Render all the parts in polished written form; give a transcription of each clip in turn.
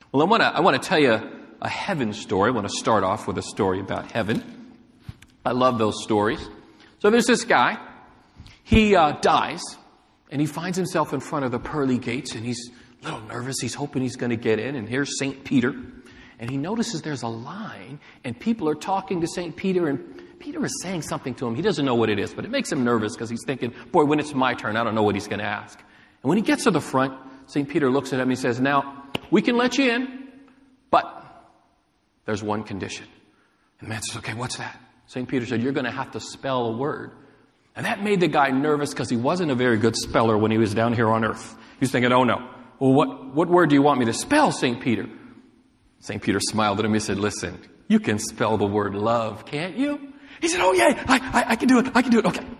Well, I want to tell you a heaven story. I want to start off with a story about heaven. I love those stories. So there's this guy. He dies, and he finds himself in front of the pearly gates, and he's a little nervous. He's hoping he's going to get in, and here's St. Peter. And he notices there's a line, and people are talking to St. Peter, and Peter is saying something to him. He doesn't know what it is, but it makes him nervous because he's thinking, boy, when it's my turn, I don't know what he's going to ask. And when he gets to the front, St. Peter looks at him and he says, now, we can let you in, but there's one condition. And the man says, okay, what's that? St. Peter said, you're going to have to spell a word. And that made the guy nervous because he wasn't a very good speller when he was down here on earth. He was thinking, oh no, well, what word do you want me to spell, St. Peter? St. Peter smiled at him. He said, listen, you can spell the word love, can't you? He said, oh yeah, I can do it. I can do it. Okay.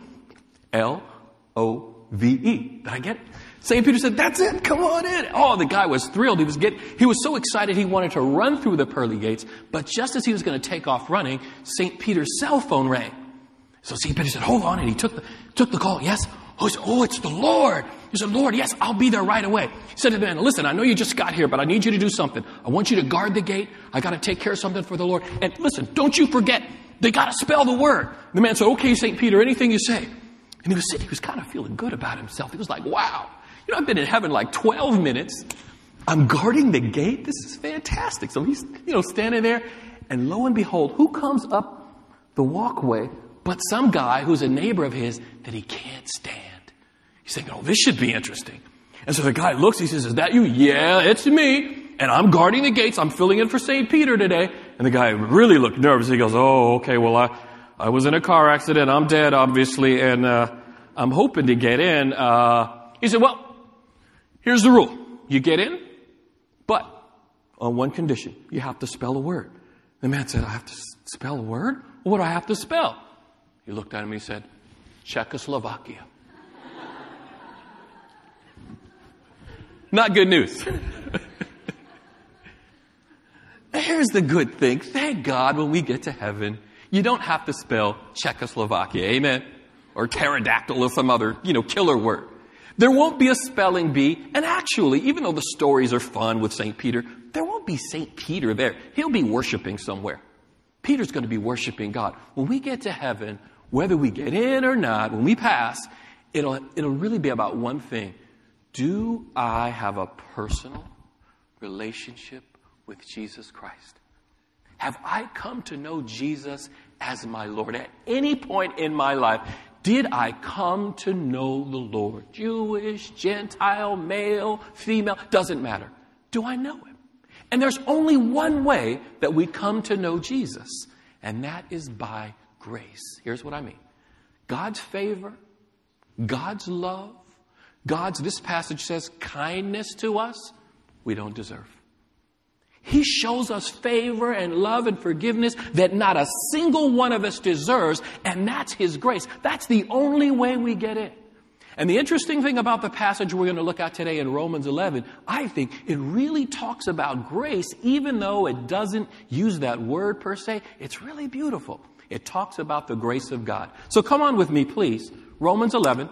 L-O-V-E. Did I get it? St. Peter said, that's it. Come on in. Oh, the guy was thrilled. He was so excited he wanted to run through the pearly gates. But just as he was going to take off running, St. Peter's cell phone rang. So St. Peter said, hold on. And he took the call. Yes. Oh, it's the Lord. He said, Lord, yes, I'll be there right away. He said to the man, listen, I know you just got here, but I need you to do something. I want you to guard the gate. I got to take care of something for the Lord. And listen, don't you forget, they got to spell the word. The man said, okay, St. Peter, anything you say. And he was kind of feeling good about himself. He was like, wow, I've been in heaven like 12 minutes. I'm guarding the gate. This is fantastic. So he's, standing there. And lo and behold, who comes up the walkway but some guy who's a neighbor of his that he can't stand. He's thinking, oh, this should be interesting. And so the guy looks, he says, is that you? Yeah, it's me. And I'm guarding the gates. I'm filling in for St. Peter today. And the guy really looked nervous. He goes, oh, okay, well, I was in a car accident. I'm dead, obviously, and I'm hoping to get in. He said, well, here's the rule. You get in, but on one condition. You have to spell a word. The man said, I have to spell a word? Well, what do I have to spell? He looked at him and he said, Czechoslovakia. Not good news. Here's the good thing. Thank God when we get to heaven, you don't have to spell Czechoslovakia, amen? Or pterodactyl or some other, killer word. There won't be a spelling bee. And actually, even though the stories are fun with St. Peter, there won't be St. Peter there. He'll be worshiping somewhere. Peter's going to be worshiping God. When we get to heaven, whether we get in or not, when we pass, it'll really be about one thing. Do I have a personal relationship with Jesus Christ? Have I come to know Jesus as my Lord? At any point in my life, did I come to know the Lord? Jewish, Gentile, male, female, doesn't matter. Do I know Him? And there's only one way that we come to know Jesus, and that is by grace. Here's what I mean. God's favor, God's love, this passage says, kindness to us, we don't deserve. He shows us favor and love and forgiveness that not a single one of us deserves, and that's His grace. That's the only way we get in. And the interesting thing about the passage we're going to look at today in Romans 11, I think it really talks about grace, even though it doesn't use that word per se. It's really beautiful. It talks about the grace of God. So come on with me, please. Romans 11.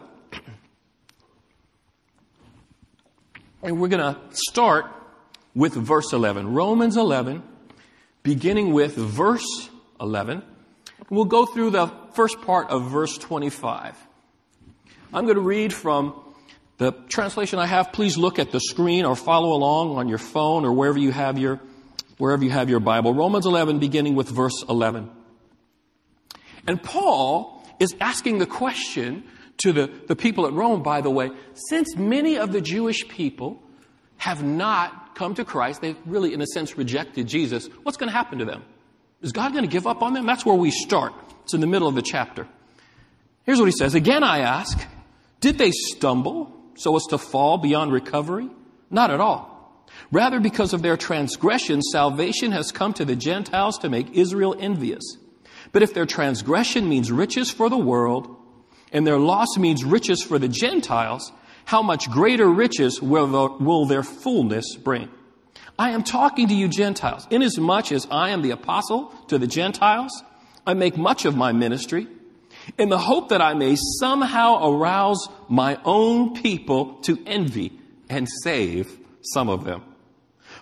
And we're going to start with verse 11. Romans 11, beginning with verse 11. We'll go through the first part of verse 25. I'm going to read from the translation I have. Please look at the screen or follow along on your phone or wherever you have your Bible. Romans 11, beginning with verse 11. And Paul is asking the question to the people at Rome, by the way, since many of the Jewish people have not come to Christ, they've really, in a sense, rejected Jesus, what's going to happen to them? Is God going to give up on them? That's where we start. It's in the middle of the chapter. Here's what he says. Again, I ask, did they stumble so as to fall beyond recovery? Not at all. Rather, because of their transgression, salvation has come to the Gentiles to make Israel envious. But if their transgression means riches for the world, and their loss means riches for the Gentiles, how much greater riches will their fullness bring? I am talking to you Gentiles. Inasmuch as I am the apostle to the Gentiles, I make much of my ministry in the hope that I may somehow arouse my own people to envy and save some of them.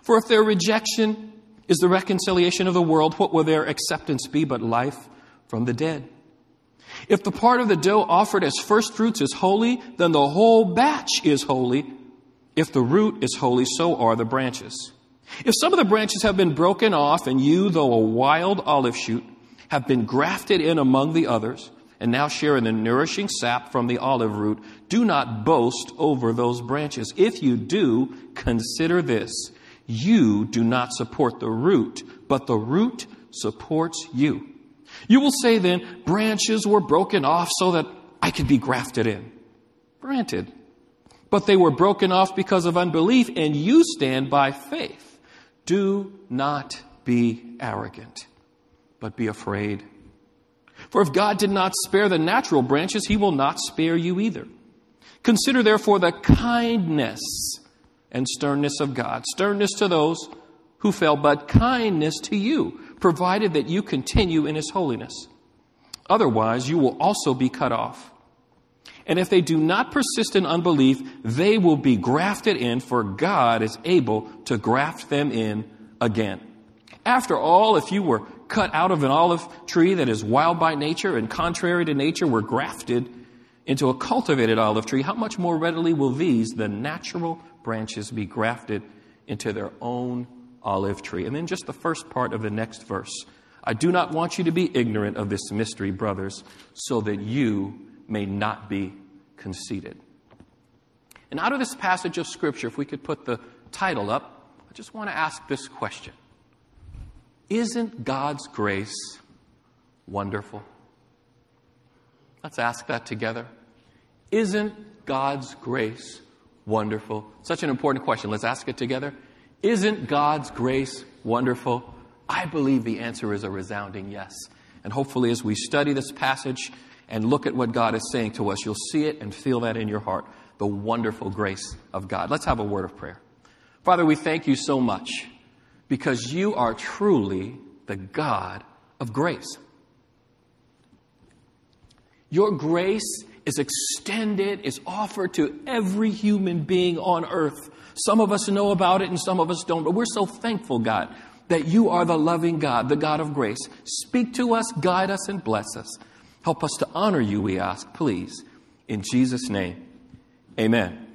For if their rejection is the reconciliation of the world, what will their acceptance be but life from the dead? If the part of the dough offered as first fruits is holy, then the whole batch is holy. If the root is holy, so are the branches. If some of the branches have been broken off, and you, though a wild olive shoot, have been grafted in among the others, and now share in the nourishing sap from the olive root, do not boast over those branches. If you do, consider this: you do not support the root, but the root supports you. You will say then, branches were broken off so that I could be grafted in. Granted. But they were broken off because of unbelief, and you stand by faith. Do not be arrogant, but be afraid. For if God did not spare the natural branches, he will not spare you either. Consider therefore the kindness and sternness of God. Sternness to those who fell, but kindness to you, provided that you continue in his holiness. Otherwise, you will also be cut off. And if they do not persist in unbelief, they will be grafted in, for God is able to graft them in again. After all, if you were cut out of an olive tree that is wild by nature and contrary to nature were grafted into a cultivated olive tree, how much more readily will these, the natural branches, be grafted into their own olive tree? And then just the first part of the next verse. I do not want you to be ignorant of this mystery, brothers, so that you may not be conceited. And out of this passage of Scripture, if we could put the title up, I just want to ask this question. Isn't God's grace wonderful? Let's ask that together. Isn't God's grace wonderful? Such an important question. Let's ask it together. Isn't God's grace wonderful? I believe the answer is a resounding yes. And hopefully as we study this passage and look at what God is saying to us, you'll see it and feel that in your heart, the wonderful grace of God. Let's have a word of prayer. Father, we thank you so much because you are truly the God of grace. Your grace is extended, is offered to every human being on earth. Some of us know about it and some of us don't, but we're so thankful, God, that you are the loving God, the God of grace. Speak to us, guide us, and bless us. Help us to honor you, we ask, please. In Jesus' name, amen.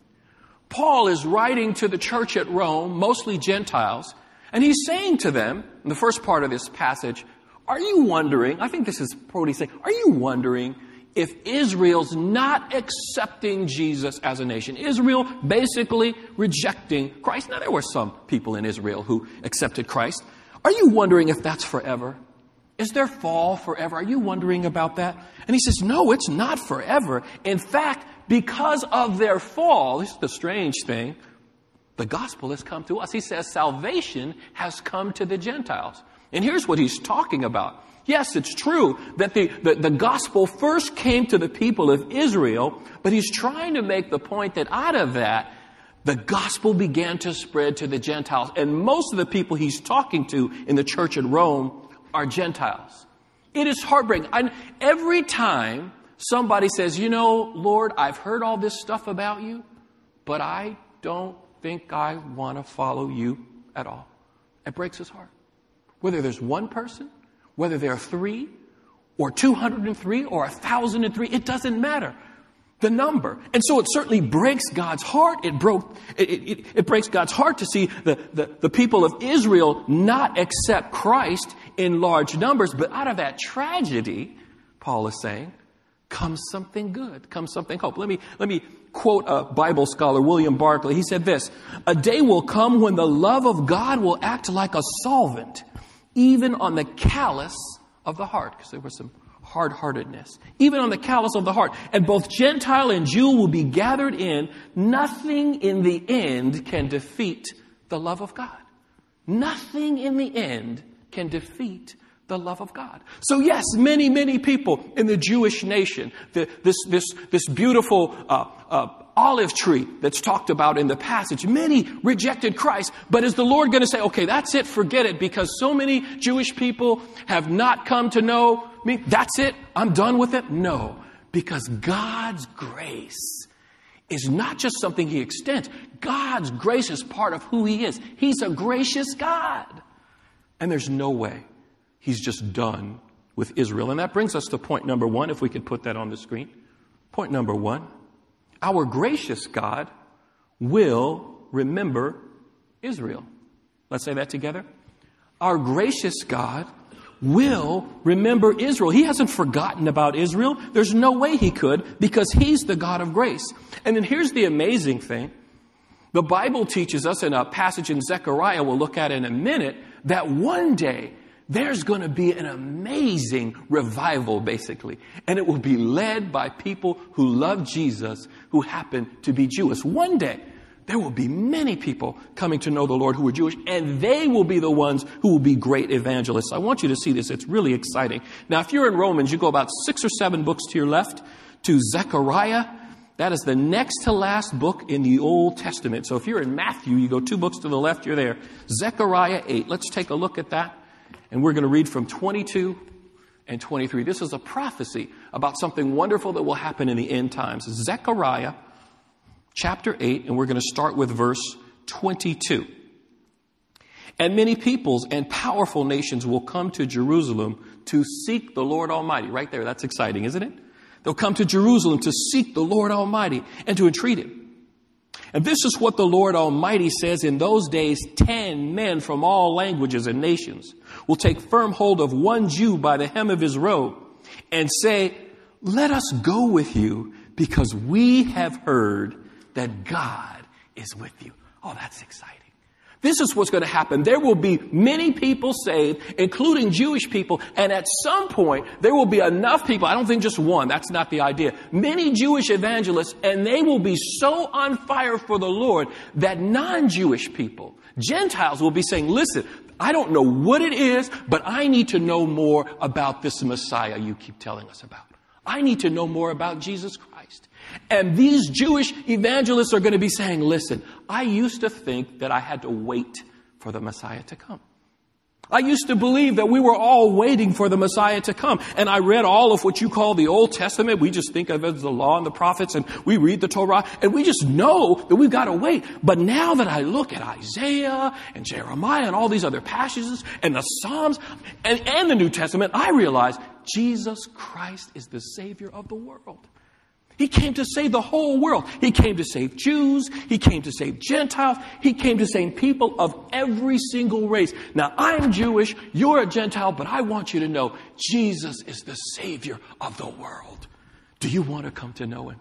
Paul is writing to the church at Rome, mostly Gentiles, and he's saying to them, in the first part of this passage, are you wondering, I think this is what he's saying, are you wondering if Israel's not accepting Jesus as a nation? Israel basically rejecting Christ. Now, there were some people in Israel who accepted Christ. Are you wondering if that's forever? Is their fall forever? Are you wondering about that? And he says, no, it's not forever. In fact, because of their fall, this is the strange thing, the gospel has come to us. He says salvation has come to the Gentiles. And here's what he's talking about. Yes, it's true that the gospel first came to the people of Israel, but he's trying to make the point that out of that, the gospel began to spread to the Gentiles. And most of the people he's talking to in the church at Rome are Gentiles. It is heartbreaking. Every time somebody says, you know, Lord, I've heard all this stuff about you, but I don't think I want to follow you at all. It breaks his heart. Whether there's one person, whether there are 3 or 203 or 1,003, it doesn't matter. The number. And so it certainly breaks God's heart. It breaks God's heart to see the people of Israel not accept Christ in large numbers. But out of that tragedy, Paul is saying, comes something good, comes something hope. Let me quote a Bible scholar, William Barclay. He said this: a day will come when the love of God will act like a solvent, even on the callous of the heart, because there was some hard-heartedness, even on the callous of the heart. And both Gentile and Jew will be gathered in. Nothing in the end can defeat the love of God. Nothing in the end can defeat the love of God. So yes, many, many people in the Jewish nation, this beautiful olive tree that's talked about in the passage, many rejected Christ. But is the Lord going to say, okay, that's it, forget it, because so many Jewish people have not come to know me, that's it, I'm done with it? No, because God's grace is not just something he extends. God's grace is part of who he is. He's a gracious God. And there's no way he's just done with Israel. And that brings us to point number 1, if we could put that on the screen. Point number 1, our gracious God will remember Israel. Let's say that together. Our gracious God will remember Israel. He hasn't forgotten about Israel. There's no way he could, because he's the God of grace. And then here's the amazing thing. The Bible teaches us in a passage in Zechariah we'll look at in a minute that one day there's going to be an amazing revival, basically. And it will be led by people who love Jesus, who happen to be Jewish. One day, there will be many people coming to know the Lord who are Jewish, and they will be the ones who will be great evangelists. I want you to see this. It's really exciting. Now, if you're in Romans, you go about 6 or 7 books to your left to Zechariah. That is the next to last book in the Old Testament. So if you're in Matthew, you go 2 books to the left, you're there. Zechariah 8. Let's take a look at that. And we're going to read from 22 and 23. This is a prophecy about something wonderful that will happen in the end times. Zechariah chapter 8, and we're going to start with verse 22. And many peoples and powerful nations will come to Jerusalem to seek the Lord Almighty. Right there, that's exciting, isn't it? They'll come to Jerusalem to seek the Lord Almighty and to entreat him. And this is what the Lord Almighty says: in those days, 10 men from all languages and nations will take firm hold of one Jew by the hem of his robe and say, let us go with you, because we have heard that God is with you. Oh, that's exciting. This is what's going to happen. There will be many people saved, including Jewish people. And at some point, there will be enough people. I don't think just one. That's not the idea. Many Jewish evangelists, and they will be so on fire for the Lord that non-Jewish people, Gentiles, will be saying, listen, I don't know what it is, but I need to know more about this Messiah you keep telling us about. I need to know more about Jesus Christ. And these Jewish evangelists are going to be saying, listen, I used to think that I had to wait for the Messiah to come. I used to believe that we were all waiting for the Messiah to come. And I read all of what you call the Old Testament. We just think of it as the law and the prophets, and we read the Torah, and we just know that we've got to wait. But now that I look at Isaiah and Jeremiah and all these other passages and the Psalms and the New Testament, I realize Jesus Christ is the Savior of the world. He came to save the whole world. He came to save Jews. He came to save Gentiles. He came to save people of every single race. Now, I'm Jewish. You're a Gentile. But I want you to know Jesus is the Savior of the world. Do you want to come to know him?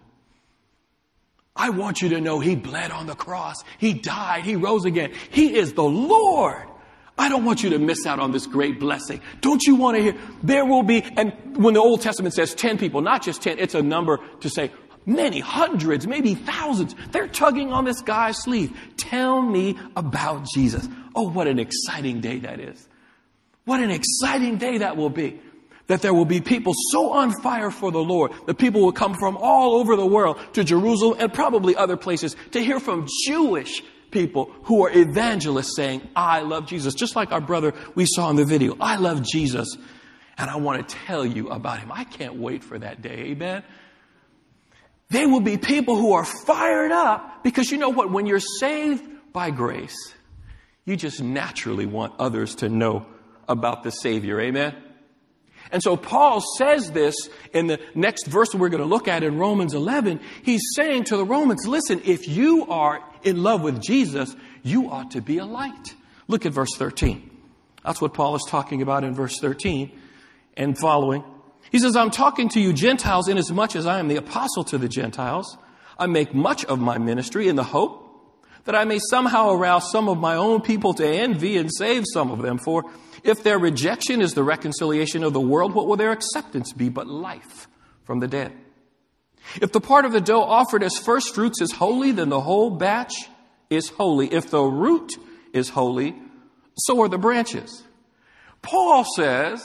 I want you to know he bled on the cross. He died. He rose again. He is the Lord. I don't want you to miss out on this great blessing. Don't you want to hear? There will be, and when the Old Testament says 10 people, not just 10, it's a number to say many, hundreds, maybe thousands. They're tugging on this guy's sleeve. Tell me about Jesus. Oh, what an exciting day that is. What an exciting day that will be. That there will be people so on fire for the Lord that people will come from all over the world to Jerusalem and probably other places to hear from Jewish people who are evangelists saying, I love Jesus. Just like our brother we saw in the video. I love Jesus, and I want to tell you about him. I can't wait for that day. Amen. There will be people who are fired up because you know what? When you're saved by grace, you just naturally want others to know about the Savior. Amen. And so Paul says this in the next verse we're going to look at in Romans 11. He's saying to the Romans, listen, if you are in love with Jesus, you ought to be a light. Look at verse 13. That's what Paul is talking about in verse 13 and following. He says, I'm talking to you Gentiles inasmuch as I am the apostle to the Gentiles. I make much of my ministry in the hope that I may somehow arouse some of my own people to envy and save some of them. For if their rejection is the reconciliation of the world, what will their acceptance be but life from the dead? If the part of the dough offered as first fruits is holy, then the whole batch is holy. If the root is holy, so are the branches. Paul says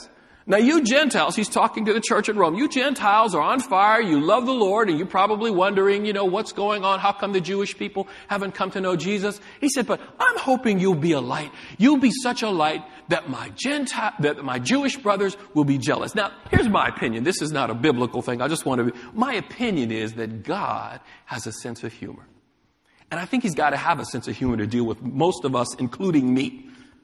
Now you Gentiles, he's talking to the church at Rome, you Gentiles are on fire, you love the Lord, and you're probably wondering, what's going on? How come the Jewish people haven't come to know Jesus? He said, but I'm hoping you'll be a light. You'll be such a light that my Jewish brothers will be jealous. Now, here's my opinion. This is not a biblical thing. My opinion is that God has a sense of humor. And I think he's got to have a sense of humor to deal with most of us, including me.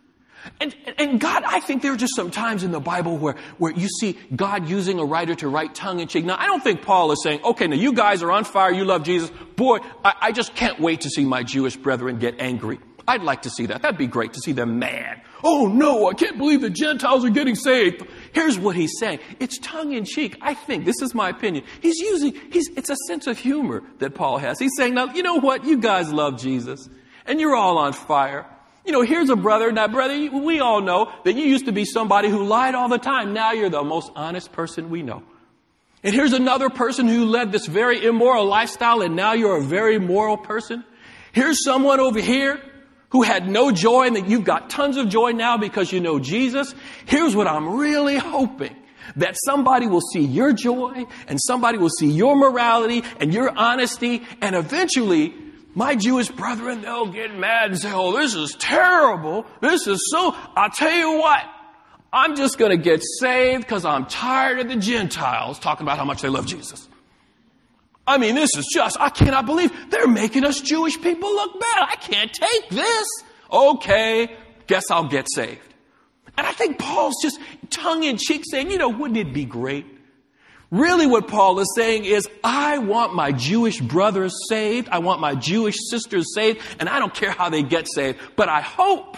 And God, I think there are just some times in the Bible where you see God using a writer to write tongue in cheek. Now, I don't think Paul is saying, okay, now you guys are on fire, you love Jesus. Boy, I just can't wait to see my Jewish brethren get angry. I'd like to see that. That'd be great to see them mad. Oh no, I can't believe the Gentiles are getting saved. Here's what he's saying. It's tongue in cheek. I think, this is my opinion. It's a sense of humor that Paul has. He's saying, now, you know what? You guys love Jesus and you're all on fire. Here's a brother. Now, brother, we all know that you used to be somebody who lied all the time. Now you're the most honest person we know. And here's another person who led this very immoral lifestyle, and now you're a very moral person. Here's someone over here who had no joy, and that you've got tons of joy now because you know Jesus. Here's what I'm really hoping. That somebody will see your joy, and somebody will see your morality and your honesty, and eventually my Jewish brethren, they'll get mad and say, oh, this is terrible. I'll tell you what, I'm just going to get saved because I'm tired of the Gentiles talking about how much they love Jesus. I mean, I cannot believe they're making us Jewish people look bad. I can't take this. Okay, guess I'll get saved. And I think Paul's just tongue in cheek saying, wouldn't it be great? Really what Paul is saying is, I want my Jewish brothers saved. I want my Jewish sisters saved. And I don't care how they get saved. But I hope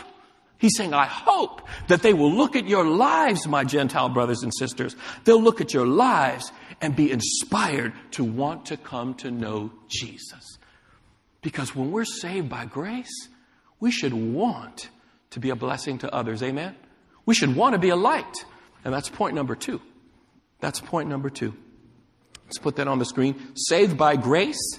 that they will look at your lives, my Gentile brothers and sisters. They'll look at your lives and be inspired to want to come to know Jesus. Because when we're saved by grace, we should want to be a blessing to others. Amen? We should want to be a light. And that's point number 2. That's point number 2. Let's put that on the screen. Saved by grace,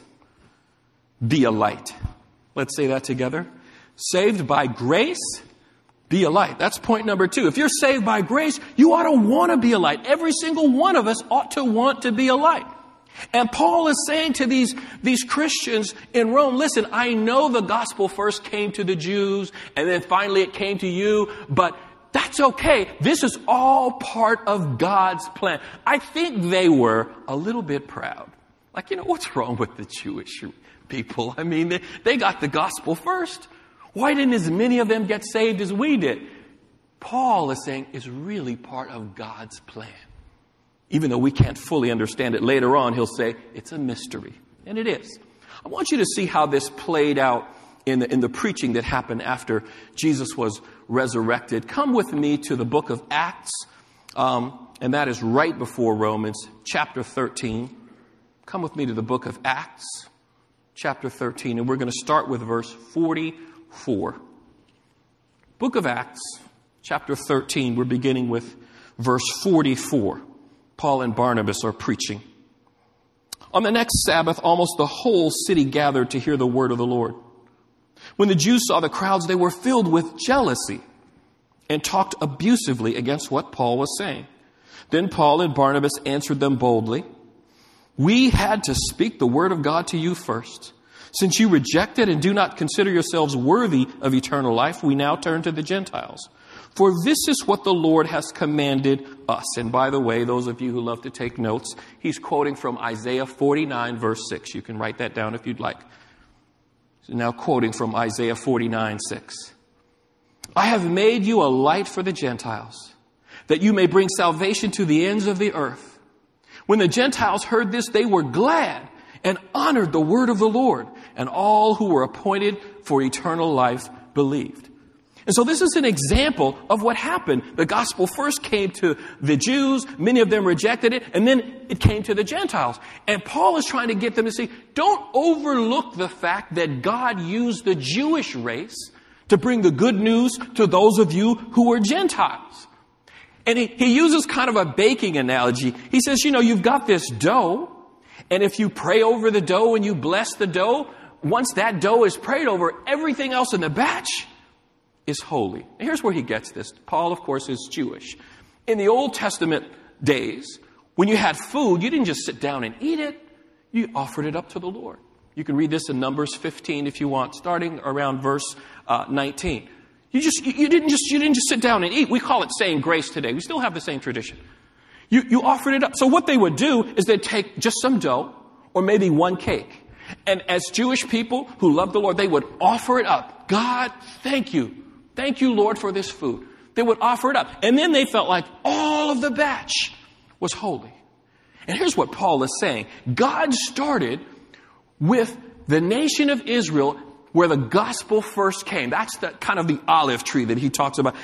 be a light. Let's say that together. Saved by grace, be a light. That's point number 2. If you're saved by grace, you ought to want to be a light. Every single one of us ought to want to be a light. And Paul is saying to these Christians in Rome, listen, I know the gospel first came to the Jews and then finally it came to you, but that's okay. This is all part of God's plan. I think they were a little bit proud. Like, what's wrong with the Jewish people? I mean, they got the gospel first. Why didn't as many of them get saved as we did? Paul is saying it's really part of God's plan. Even though we can't fully understand it later on, he'll say it's a mystery. And it is. I want you to see how this played out in the preaching that happened after Jesus was resurrected. Come with me to the book of Acts, and that is right before Romans, chapter 13. Come with me to the book of Acts, chapter 13, and we're going to start with verse 44. Book of Acts, chapter 13, we're beginning with verse 44. Paul and Barnabas are preaching. On the next Sabbath, almost the whole city gathered to hear the word of the Lord. When the Jews saw the crowds, they were filled with jealousy and talked abusively against what Paul was saying. Then Paul and Barnabas answered them boldly. We had to speak the word of God to you first. Since you rejected and do not consider yourselves worthy of eternal life, we now turn to the Gentiles. For this is what the Lord has commanded us. And by the way, those of you who love to take notes, he's quoting from Isaiah 49, verse 6. You can write that down if you'd like. So now quoting from Isaiah 49, 6. I have made you a light for the Gentiles, that you may bring salvation to the ends of the earth. When the Gentiles heard this, they were glad and honored the word of the Lord, and all who were appointed for eternal life believed. And so this is an example of what happened. The gospel first came to the Jews. Many of them rejected it. And then it came to the Gentiles. And Paul is trying to get them to see, don't overlook the fact that God used the Jewish race to bring the good news to those of you who are Gentiles. And he uses kind of a baking analogy. He says, you've got this dough. And if you pray over the dough and you bless the dough, once that dough is prayed over, everything else in the batch is holy. Here's where he gets this. Paul, of course, is Jewish. In the Old Testament days, when you had food, you didn't just sit down and eat it. You offered it up to the Lord. You can read this in Numbers 15 if you want, starting around verse 19. You didn't just sit down and eat. We call it saying grace today. We still have the same tradition. You offered it up. So what they would do is they'd take just some dough or maybe one cake. And as Jewish people who love the Lord, they would offer it up. God, thank you. Thank you, Lord, for this food. They would offer it up. And then they felt like all of the batch was holy. And here's what Paul is saying. God started with the nation of Israel where the gospel first came. That's the kind of the olive tree that he talks about.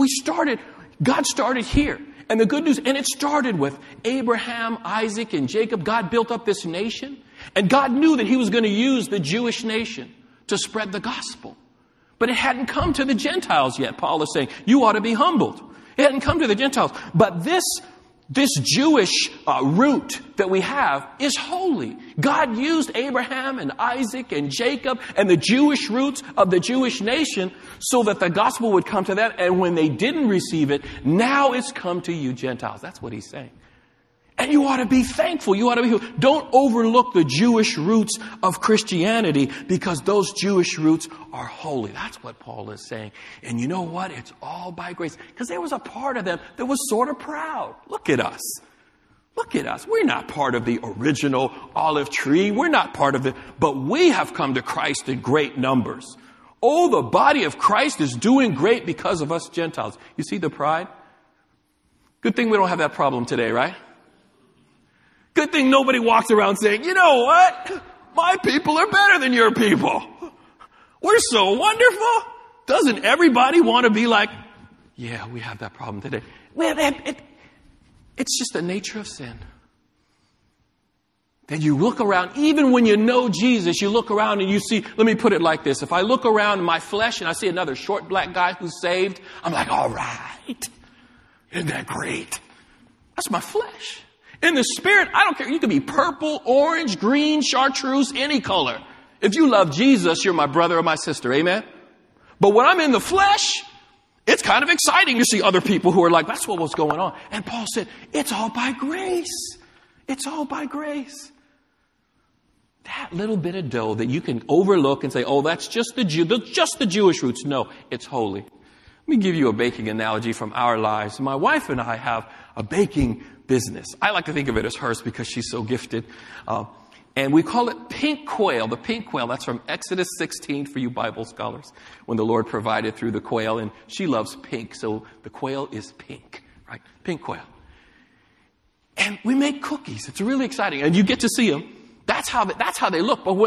God started here. And the good news, and it started with Abraham, Isaac, and Jacob. God built up this nation. And God knew that he was going to use the Jewish nation to spread the gospel. But it hadn't come to the Gentiles yet. Paul is saying, you ought to be humbled. It hadn't come to the Gentiles. But this Jewish root that we have is holy. God used Abraham and Isaac and Jacob and the Jewish roots of the Jewish nation so that the gospel would come to them. And when they didn't receive it, now it's come to you Gentiles. That's what he's saying. And you ought to be thankful. You ought to be. Don't overlook the Jewish roots of Christianity because those Jewish roots are holy. That's what Paul is saying. And you know what? It's all by grace. Because there was a part of them that was sort of proud. Look at us. Look at us. We're not part of the original olive tree. We're not part of it. But we have come to Christ in great numbers. Oh, the body of Christ is doing great because of us Gentiles. You see the pride? Good thing we don't have that problem today, right? Good thing nobody walks around saying, you know what? My people are better than your people. We're so wonderful. Doesn't everybody want to be like, yeah, we have that problem today. Well, it's just the nature of sin. That you look around, even when you know Jesus, you look around and you see, let me put it like this. If I look around in my flesh and I see another short black guy who's saved, I'm like, all right. Isn't that great? That's my flesh. In the spirit, I don't care. You can be purple, orange, green, chartreuse, any color. If you love Jesus, you're my brother or my sister. Amen? But when I'm in the flesh, it's kind of exciting to see other people who are like, that's what was going on. And Paul said, it's all by grace. It's all by grace. That little bit of dough that you can overlook and say, oh, that's just the Jewish roots. No, it's holy. Let me give you a baking analogy from our lives. My wife and I have a baking business. I like to think of it as hers because she's so gifted. And we call it pink quail. The pink quail, that's from Exodus 16 for you Bible scholars, when the Lord provided through the quail. And she loves pink, so the quail is pink, right? Pink quail. And we make cookies. It's really exciting. And you get to see them. That's how they look. But when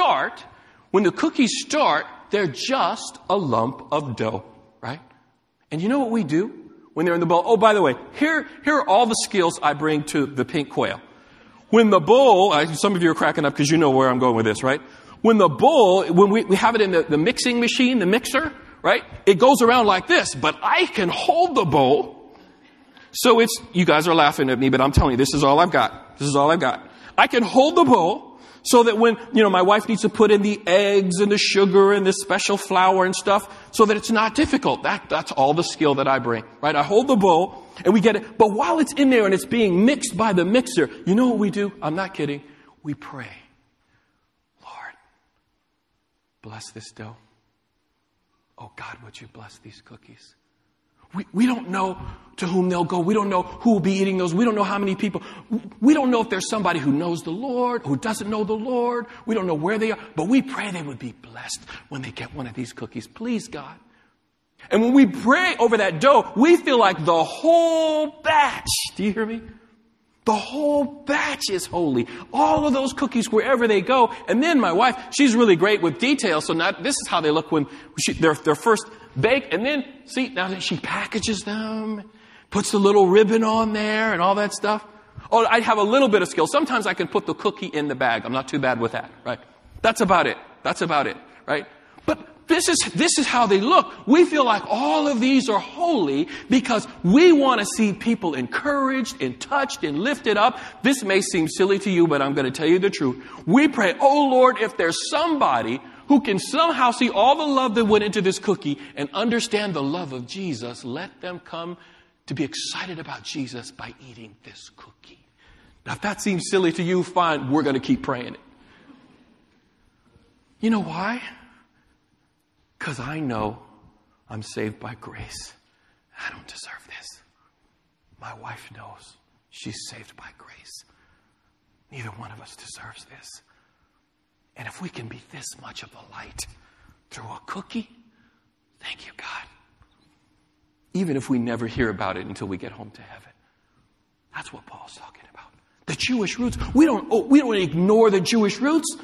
the cookies start, they're just a lump of dough, right? And you know what we do? When they're in the bowl. Oh, by the way, here are all the skills I bring to the pink quail. When the bowl, some of you are cracking up because you know where I'm going with this, right? When we have it in the mixing machine, the mixer, right? It goes around like this, but I can hold the bowl. So you guys are laughing at me, but I'm telling you, this is all I've got. This is all I've got. I can hold the bowl so that when, my wife needs to put in the eggs and the sugar and this special flour and stuff so that it's not difficult. That's all the skill that I bring, right? I hold the bowl and we get it. But while it's in there and it's being mixed by the mixer, you know what we do? I'm not kidding. We pray. Lord, bless this dough. Oh God, would you bless these cookies? We don't know to whom they'll go. We don't know who will be eating those. We don't know how many people. We don't know if there's somebody who knows the Lord, who doesn't know the Lord. We don't know where they are. But we pray they would be blessed when they get one of these cookies. Please, God. And when we pray over that dough, we feel like the whole batch. Do you hear me? The whole batch is holy. All of those cookies, wherever they go. And then my wife, she's really great with details. So this is how they look when they're first baked. And then, see, now she packages them, puts the little ribbon on there and all that stuff. Oh, I have a little bit of skill. Sometimes I can put the cookie in the bag. I'm not too bad with that, right? That's about it. That's about it, right? But this is how they look. We feel like all of these are holy because we want to see people encouraged and touched and lifted up. This may seem silly to you, but I'm going to tell you the truth. We pray, oh Lord, if there's somebody who can somehow see all the love that went into this cookie and understand the love of Jesus, let them come to be excited about Jesus by eating this cookie. Now, if that seems silly to you, fine, we're going to keep praying it. You know why? Because I know I'm saved by grace. I don't deserve this. My wife knows she's saved by grace. Neither one of us deserves this. And if we can be this much of a light through a cookie, thank you, God. Even if we never hear about it until we get home to heaven. That's what Paul's talking about. The Jewish roots. We don't ignore the Jewish roots.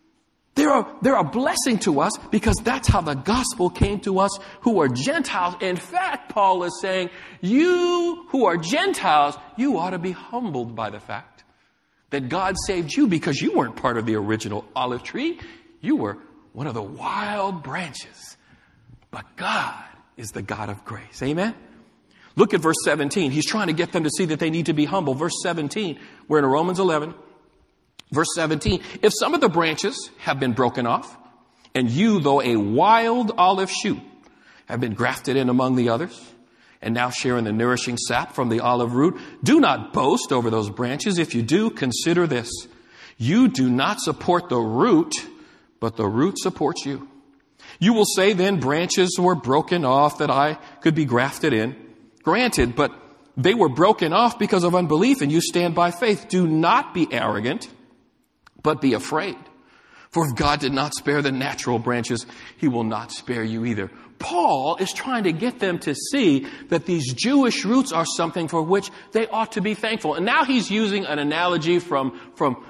They're a blessing to us because that's how the gospel came to us who are Gentiles. In fact, Paul is saying, you who are Gentiles, you ought to be humbled by the fact that God saved you because you weren't part of the original olive tree. You were one of the wild branches. But God is the God of grace. Amen? Look at verse 17. He's trying to get them to see that they need to be humble. Verse 17, we're in Romans 11. Verse 17, if some of the branches have been broken off, and you, though a wild olive shoot, have been grafted in among the others, and now share in the nourishing sap from the olive root, do not boast over those branches. If you do, consider this. You do not support the root, but the root supports you. You will say then, branches were broken off that I could be grafted in. Granted, but they were broken off because of unbelief, and you stand by faith. Do not be arrogant, but be afraid. For if God did not spare the natural branches, he will not spare you either. Paul is trying to get them to see that these Jewish roots are something for which they ought to be thankful. And now he's using an analogy from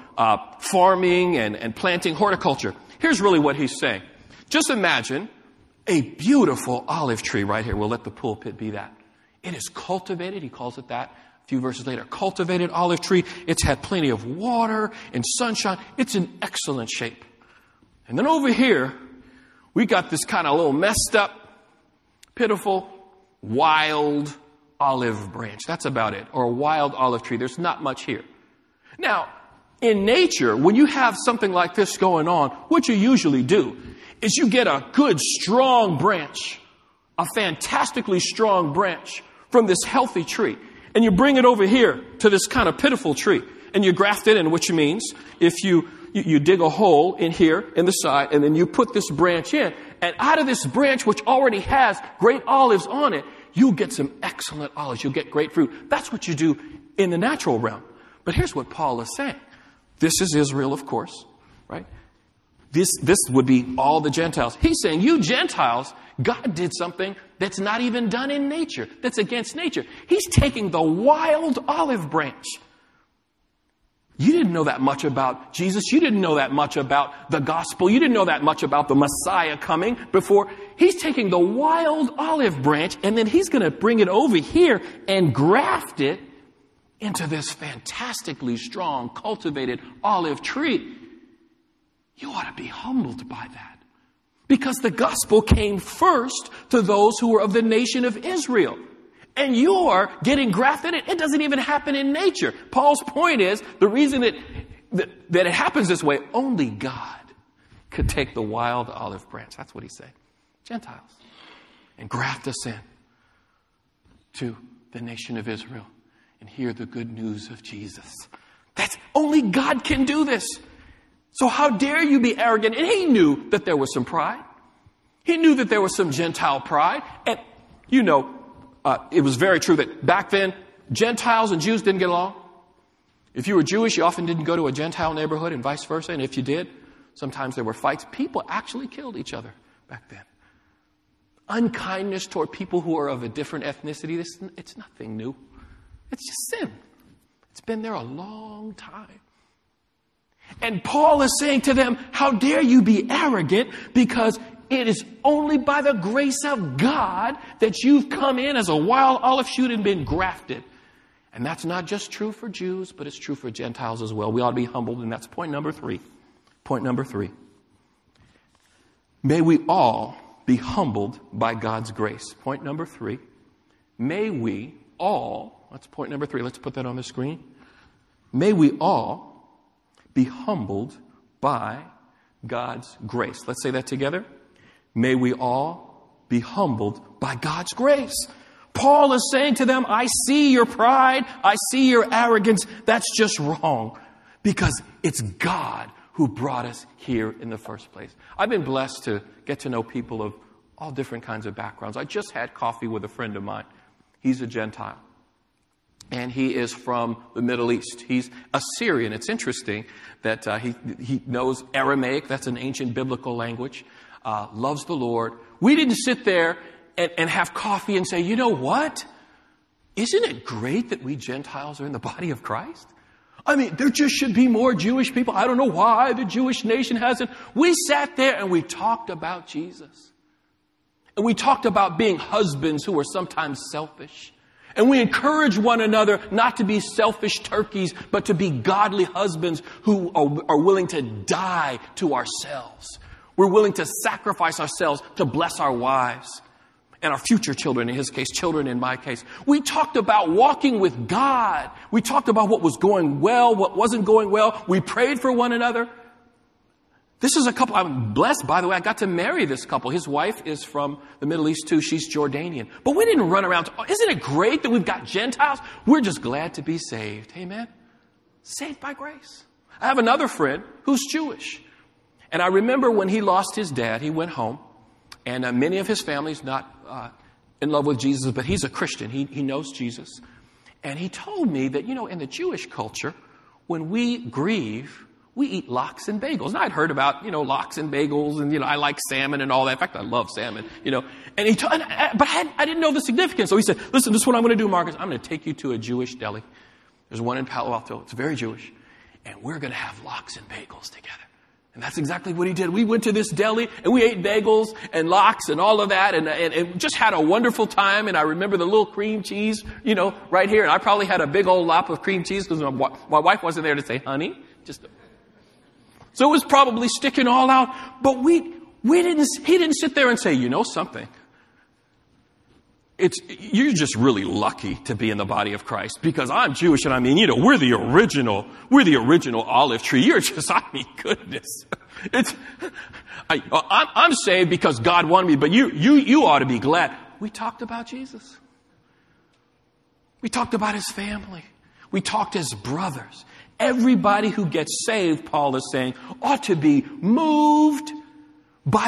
farming and planting horticulture. Here's really what he's saying. Just imagine a beautiful olive tree right here. We'll let the pulpit be that. It is cultivated. He calls it that. A few verses later, cultivated olive tree. It's had plenty of water and sunshine. It's in excellent shape. And then over here, we got this kind of little messed up, pitiful, wild olive branch. That's about it. Or a wild olive tree. There's not much here. Now, in nature, when you have something like this going on, what you usually do is you get a good, strong branch, a fantastically strong branch from this healthy tree. And you bring it over here to this kind of pitiful tree. And you graft it in, which means if you dig a hole in here, in the side, and then you put this branch in, and out of this branch, which already has great olives on it, you'll get some excellent olives. You'll get great fruit. That's what you do in the natural realm. But here's what Paul is saying. This is Israel, of course, right? This would be all the Gentiles. He's saying, you Gentiles, God did something that's not even done in nature, that's against nature. He's taking the wild olive branch. You didn't know that much about Jesus. You didn't know that much about the gospel. You didn't know that much about the Messiah coming before. He's taking the wild olive branch and then he's going to bring it over here and graft it into this fantastically strong, cultivated olive tree. You ought to be humbled by that. Because the gospel came first to those who were of the nation of Israel. And you're getting grafted in. It doesn't even happen in nature. Paul's point is, the reason that it happens this way, only God could take the wild olive branch. That's what he's saying. Gentiles. And graft us in to the nation of Israel. And hear the good news of Jesus. That's only God can do this. So how dare you be arrogant? And he knew that there was some pride. He knew that there was some Gentile pride. And, you know, it was very true that back then, Gentiles and Jews didn't get along. If you were Jewish, you often didn't go to a Gentile neighborhood and vice versa. And if you did, sometimes there were fights. People actually killed each other back then. Unkindness toward people who are of a different ethnicity, it's nothing new. It's just sin. It's been there a long time. And Paul is saying to them, how dare you be arrogant, because it is only by the grace of God that you've come in as a wild olive shoot and been grafted. And that's not just true for Jews, but it's true for Gentiles as well. We ought to be humbled, and that's point number 3. Point number 3. May we all be humbled by God's grace. Point number 3. May we all, that's point number 3. Let's put that on the screen. May we all be humbled by God's grace. Let's say that together. May we all be humbled by God's grace. Paul is saying to them, I see your pride. I see your arrogance. That's just wrong because it's God who brought us here in the first place. I've been blessed to get to know people of all different kinds of backgrounds. I just had coffee with a friend of mine. He's a Gentile. And he is from the Middle East. He's Assyrian. It's interesting that he knows Aramaic. That's an ancient biblical language. Loves the Lord. We didn't sit there and have coffee and say, you know what? Isn't it great that we Gentiles are in the body of Christ? I mean, there just should be more Jewish people. I don't know why the Jewish nation hasn't. We sat there and we talked about Jesus. And we talked about being husbands who are sometimes selfish. And we encourage one another not to be selfish turkeys, but to be godly husbands who are willing to die to ourselves. We're willing to sacrifice ourselves to bless our wives and our future children, in his case, children in my case. We talked about walking with God. We talked about what was going well, what wasn't going well. We prayed for one another. This is a couple, I'm blessed, by the way. I got to marry this couple. His wife is from the Middle East too. She's Jordanian. But we didn't run around. Isn't it great that we've got Gentiles? We're just glad to be saved. Amen? Saved by grace. I have another friend who's Jewish. And I remember when he lost his dad, he went home. And many of his family's not in love with Jesus, but he's a Christian. He knows Jesus. And he told me that, in the Jewish culture, when we grieve, we eat lox and bagels. And I'd heard about, lox and bagels and, I like salmon and all that. In fact, I love salmon, And but I didn't know the significance. So he said, listen, this is what I'm going to do, Marcus. I'm going to take you to a Jewish deli. There's one in Palo Alto. It's very Jewish. And we're going to have lox and bagels together. And that's exactly what he did. We went to this deli and we ate bagels and lox and all of that and just had a wonderful time. And I remember the little cream cheese, right here. And I probably had a big old lop of cream cheese because my wife wasn't there to say, honey, so it was probably sticking all out. But he didn't sit there and say, something. You're just really lucky to be in the body of Christ because I'm Jewish and we're the original olive tree. You're just, goodness. I'm saved because God wanted me, but you ought to be glad. We talked about Jesus. We talked about his family. We talked as brothers. Everybody who gets saved, Paul is saying, ought to be moved by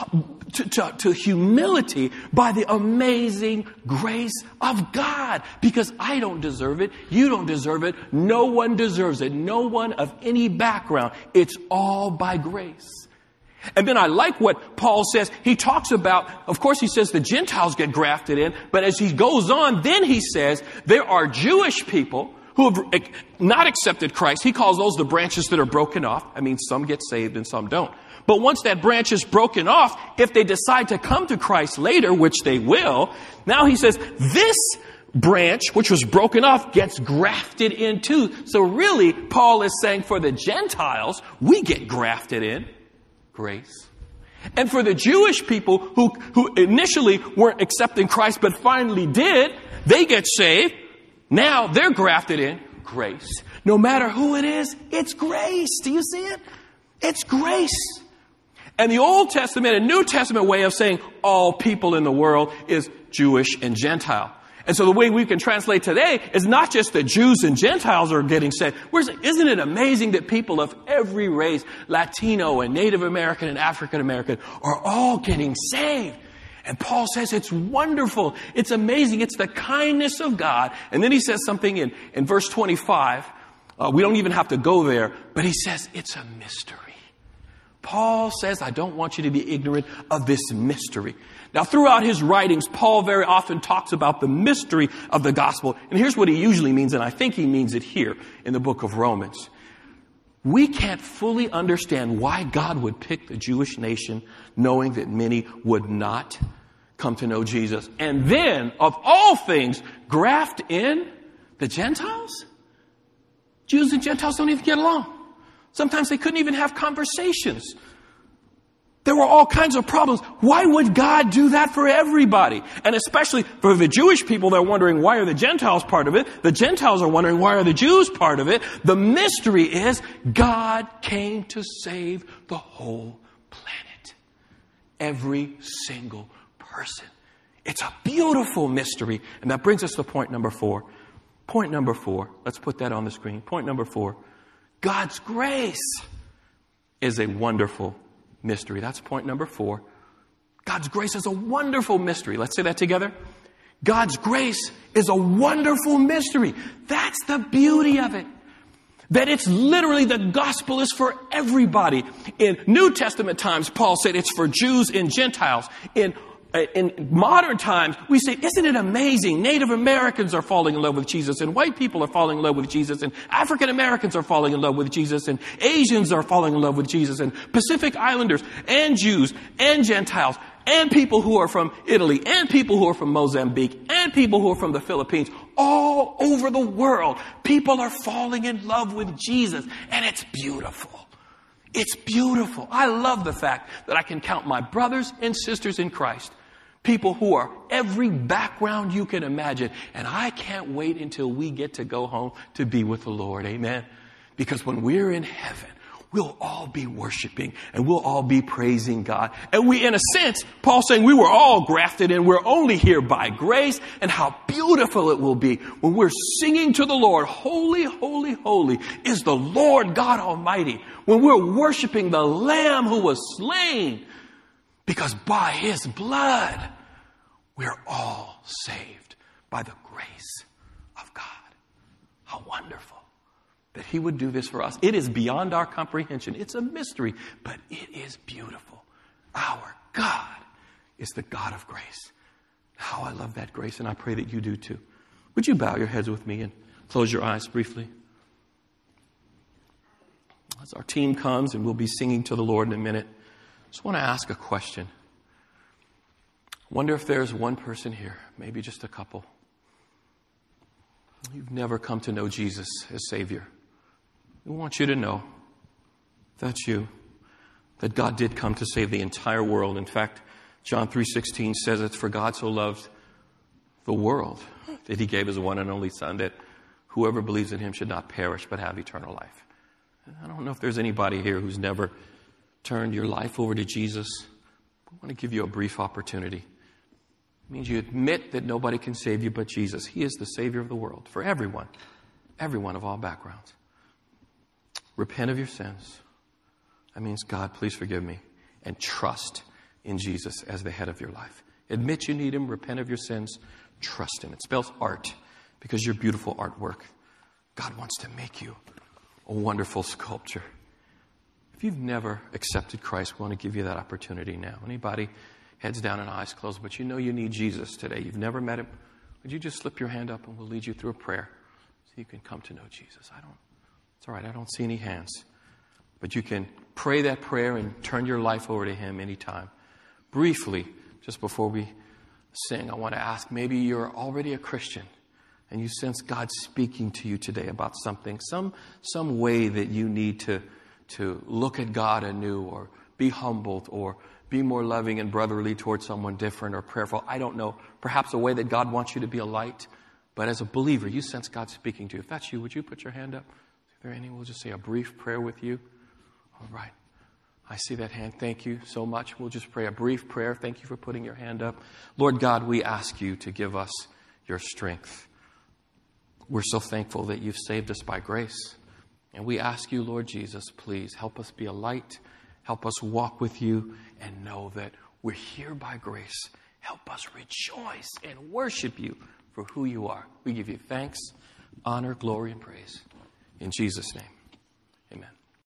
to humility by the amazing grace of God. Because I don't deserve it. You don't deserve it. No one deserves it. No one of any background. It's all by grace. And then I like what Paul says. He talks about, of course he says the Gentiles get grafted in. But as he goes on, then he says there are Jewish people who have not accepted Christ. He calls those the branches that are broken off. Some get saved and some don't. But once that branch is broken off, if they decide to come to Christ later, which they will, now he says this branch, which was broken off, gets grafted in too. So really, Paul is saying for the Gentiles, we get grafted in grace. And for the Jewish people who initially weren't accepting Christ but finally did, they get saved. Now they're grafted in grace. No matter who it is, it's grace. Do you see it? It's grace. And the Old Testament and New Testament way of saying all people in the world is Jewish and Gentile. And so the way we can translate today is not just that Jews and Gentiles are getting saved. Isn't it amazing that people of every race, Latino and Native American and African American, are all getting saved? And Paul says it's wonderful. It's amazing. It's the kindness of God. And then he says something in verse 25. We don't even have to go there. But he says it's a mystery. Paul says, I don't want you to be ignorant of this mystery. Now, throughout his writings, Paul very often talks about the mystery of the gospel. And here's what he usually means, and I think he means it here in the book of Romans. We can't fully understand why God would pick the Jewish nation knowing that many would not come to know Jesus. And then, of all things, graft in the Gentiles? Jews and Gentiles don't even get along. Sometimes they couldn't even have conversations. There were all kinds of problems. Why would God do that for everybody? And especially for the Jewish people, they're wondering, why are the Gentiles part of it? The Gentiles are wondering, why are the Jews part of it? The mystery is God came to save the whole planet. Every single person It's a beautiful mystery. And that brings us to point number 4. Point number 4. Let's put that on the screen. Point number 4. God's grace is a wonderful mystery. That's point number 4. God's grace is a wonderful mystery. Let's say that together. God's grace is a wonderful mystery. That's the beauty of it. That it's literally, the gospel is for everybody. In New Testament times, Paul said it's for Jews and Gentiles. In modern times, we say, isn't it amazing? Native Americans are falling in love with Jesus, and white people are falling in love with Jesus, and African Americans are falling in love with Jesus, and Asians are falling in love with Jesus, and Pacific Islanders, and Jews, and Gentiles, and people who are from Italy, and people who are from Mozambique, and people who are from the Philippines. All over the world, people are falling in love with Jesus, and it's beautiful. It's beautiful. I love the fact that I can count my brothers and sisters in Christ, people who are every background you can imagine, and I can't wait until we get to go home to be with the Lord. Amen. Because when we're in heaven, we'll all be worshiping and we'll all be praising God. And we, in a sense, Paul's saying we were all grafted in. We're only here by grace. And how beautiful it will be when we're singing to the Lord, holy, holy, holy is the Lord God Almighty. When we're worshiping the Lamb who was slain, because by His blood, we're all saved by the grace of God. How wonderful that He would do this for us. It is beyond our comprehension. It's a mystery, but it is beautiful. Our God is the God of grace. How I love that grace, and I pray that you do too. Would you bow your heads with me and close your eyes briefly? As our team comes and we'll be singing to the Lord in a minute, I just want to ask a question. I wonder if there's one person here, maybe just a couple. You've never come to know Jesus as Savior. We want you to know, if that's you, that God did come to save the entire world. In fact, John 3:16 says it's for God so loved the world that He gave His one and only Son, that whoever believes in Him should not perish but have eternal life. I don't know if there's anybody here who's never turned your life over to Jesus. I want to give you a brief opportunity. It means you admit that nobody can save you but Jesus. He is the Savior of the world for everyone of all backgrounds. Repent of your sins. That means, God, please forgive me. And trust in Jesus as the head of your life. Admit you need Him. Repent of your sins. Trust Him. It spells art because you're beautiful artwork. God wants to make you a wonderful sculpture. If you've never accepted Christ, we want to give you that opportunity now. Anybody, heads down and eyes closed, but you know you need Jesus today. You've never met Him. Would you just slip your hand up and we'll lead you through a prayer so you can come to know Jesus? It's all right. I don't see any hands. But you can pray that prayer and turn your life over to Him anytime. Briefly, just before we sing, I want to ask, maybe you're already a Christian and you sense God speaking to you today about something, some way that you need to look at God anew, or be humbled, or be more loving and brotherly towards someone different, or prayerful. I don't know. Perhaps a way that God wants you to be a light. But as a believer, you sense God speaking to you. If that's you, would you put your hand up? Is there any? We'll just say a brief prayer with you. All right. I see that hand. Thank you so much. We'll just pray a brief prayer. Thank you for putting your hand up. Lord God, we ask you to give us your strength. We're so thankful that you've saved us by grace. And we ask you, Lord Jesus, please help us be a light. Help us walk with you and know that we're here by grace. Help us rejoice and worship you for who you are. We give you thanks, honor, glory, and praise. In Jesus' name, amen.